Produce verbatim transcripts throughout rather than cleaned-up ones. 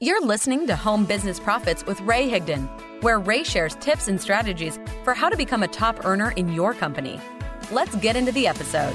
You're listening to Home Business Profits with Ray Higdon, where Ray shares tips and strategies for how to become a top earner in your company. Let's get into the episode.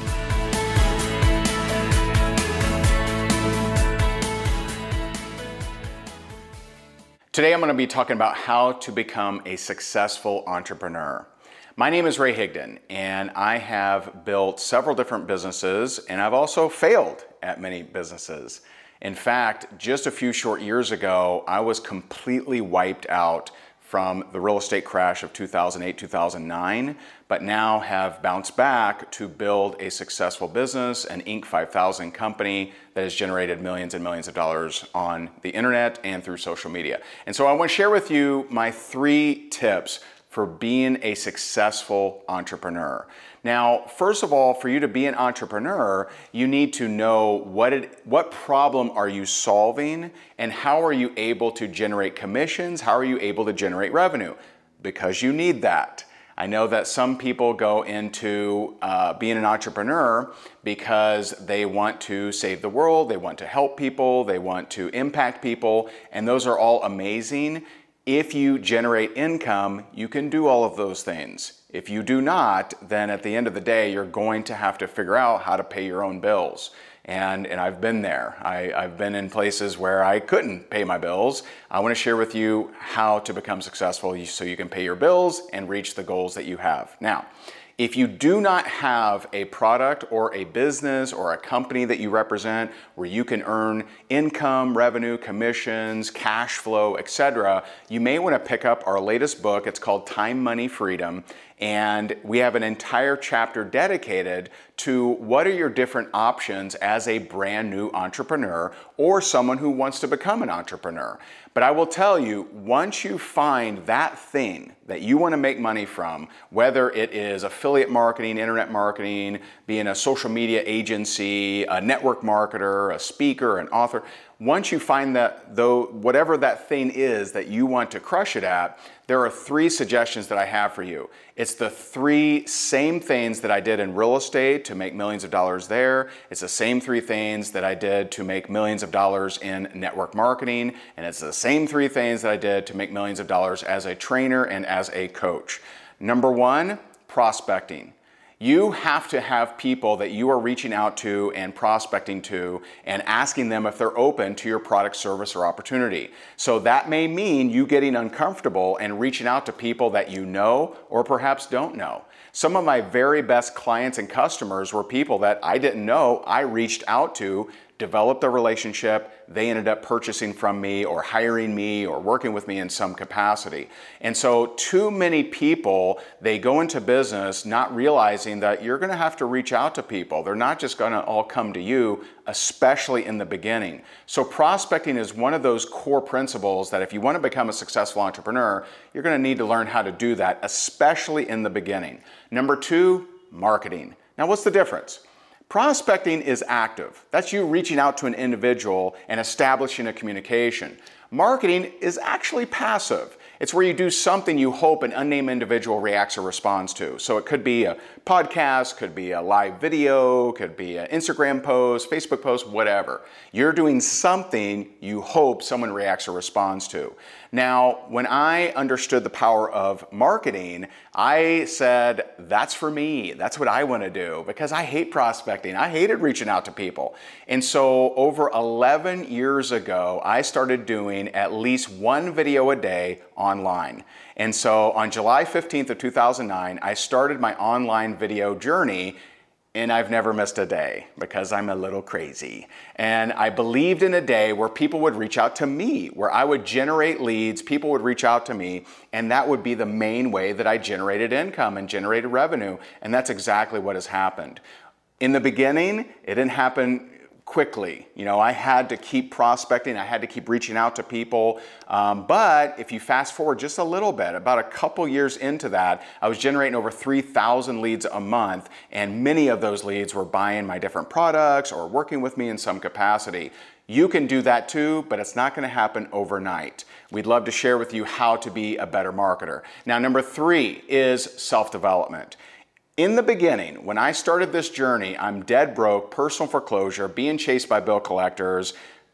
Today I'm going to be talking about how to become a successful entrepreneur. My name is Ray Higdon, and I have built several different businesses, and I've also failed at many businesses. In fact, just a few short years ago, I was completely wiped out from the real estate crash of two thousand eight, two thousand nine, but now have bounced back to build a successful business, an Inc five thousand company that has generated millions and millions of dollars on the internet and through social media. And so I want to share with you my three tips for being a successful entrepreneur. Now, first of all, for you to be an entrepreneur, you need to know what it, what problem are you solving and how are you able to generate commissions? How are you able to generate revenue? Because you need that. I know that some people go into uh, being an entrepreneur because they want to save the world, they want to help people, they want to impact people, and those are all amazing. If you generate income, you can do all of those things. If you do not, then at the end of the day, you're going to have to figure out how to pay your own bills. And, and I've been there. I, I've been in places where I couldn't pay my bills. I want to share with you how to become successful so you can pay your bills and reach the goals that you have. Now, if you do not have a product or a business or a company that you represent where you can earn income, revenue, commissions, cash flow, et cetera, you may want to pick up our latest book. It's called Time, Money, Freedom. And we have an entire chapter dedicated to what are your different options as a brand new entrepreneur or someone who wants to become an entrepreneur. But I will tell you, once you find that thing that you want to make money from, whether it is affiliate marketing, internet marketing, being a social media agency, a network marketer, a speaker, an author, once you find that, though, whatever that thing is that you want to crush it at, there are three suggestions that I have for you. It's the three same things that I did in real estate to make millions of dollars there. It's the same three things that I did to make millions of dollars in network marketing. And it's the same three things that I did to make millions of dollars as a trainer and as a coach. Number one, prospecting. You have to have people that you are reaching out to and prospecting to and asking them if they're open to your product, service, or opportunity. So that may mean you getting uncomfortable and reaching out to people that you know or perhaps don't know. Some of my very best clients and customers were people that I didn't know. I reached out to, developed a relationship, they ended up purchasing from me or hiring me or working with me in some capacity. And so too many people, they go into business not realizing that you're gonna have to reach out to people. They're not just gonna all come to you, especially in the beginning. So prospecting is one of those core principles that if you wanna become a successful entrepreneur, you're gonna need to learn how to do that, especially in the beginning. Number two, marketing. Now what's the difference? Prospecting is active. That's you reaching out to an individual and establishing a communication. Marketing is actually passive. It's where you do something you hope an unnamed individual reacts or responds to. So it could be a podcast, could be a live video, could be an Instagram post, Facebook post, whatever. You're doing something you hope someone reacts or responds to. Now, when I understood the power of marketing, I said, that's for me. That's what I want to do because I hate prospecting. I hated reaching out to people. And so over eleven years ago, I started doing at least one video a day online. And so on July fifteenth of two thousand nine, I started my online video journey. And I've never missed a day because I'm a little crazy. And I believed in a day where people would reach out to me, where I would generate leads, people would reach out to me, and that would be the main way that I generated income and generated revenue. And that's exactly what has happened. In the beginning, it didn't happen quickly. You know, I had to keep prospecting, I had to keep reaching out to people. Um, but if you fast forward just a little bit, about a couple years into that, I was generating over three thousand leads a month, and many of those leads were buying my different products or working with me in some capacity. You can do that too, but it's not going to happen overnight. We'd love to share with you how to be a better marketer. Now, number three is self-development. In the beginning, when I started this journey, I'm dead broke, personal foreclosure, being chased by bill collectors,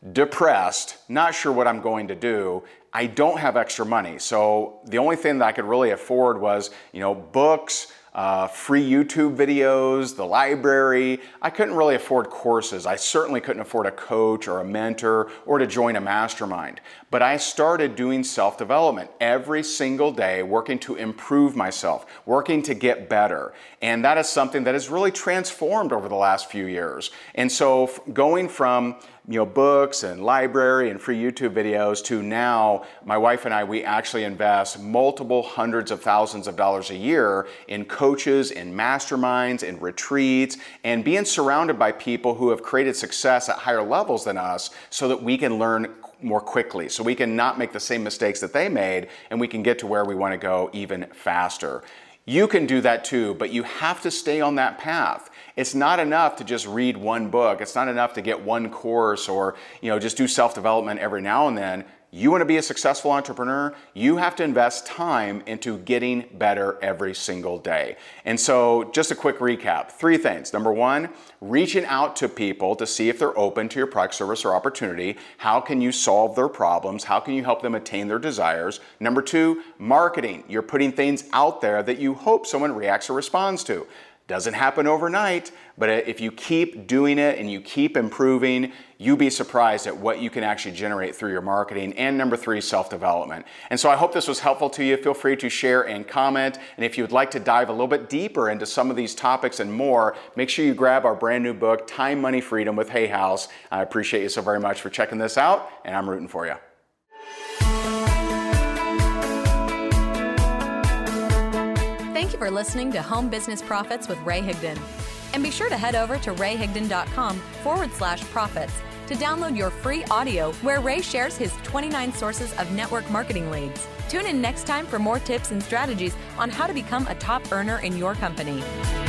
depressed, not sure what I'm going to do. I don't have extra money. So the only thing that I could really afford was, you know, books, Uh, free YouTube videos, the library. I couldn't really afford courses. I certainly couldn't afford a coach or a mentor or to join a mastermind. But I started doing self-development every single day, working to improve myself, working to get better. And that is something that has really transformed over the last few years. And so going from you know, books and library and free YouTube videos to now, my wife and I, we actually invest multiple hundreds of thousands of dollars a year in coaches, in masterminds, in retreats, and being surrounded by people who have created success at higher levels than us so that we can learn more quickly, so we can not make the same mistakes that they made, and we can get to where we want to go even faster. You can do that too, but you have to stay on that path. It's not enough to just read one book. It's not enough to get one course or, you know, just do self-development every now and then. You want to be a successful entrepreneur, you have to invest time into getting better every single day. And so just a quick recap, three things. Number one, reaching out to people to see if they're open to your product, service, or opportunity. How can you solve their problems? How can you help them attain their desires? Number two, marketing. You're putting things out there that you hope someone reacts or responds to. Doesn't happen overnight, but if you keep doing it and you keep improving, you'll be surprised at what you can actually generate through your marketing. And number three, self-development. And so I hope this was helpful to you. Feel free to share and comment. And if you would like to dive a little bit deeper into some of these topics and more, make sure you grab our brand new book, Time, Money, Freedom with Hay House. I appreciate you so very much for checking this out, and I'm rooting for you. Thank you for listening to Home Business Profits with Ray Higdon. And be sure to head over to rayhigdon.com forward slash profits to download your free audio where Ray shares his twenty-nine sources of network marketing leads. Tune in next time for more tips and strategies on how to become a top earner in your company.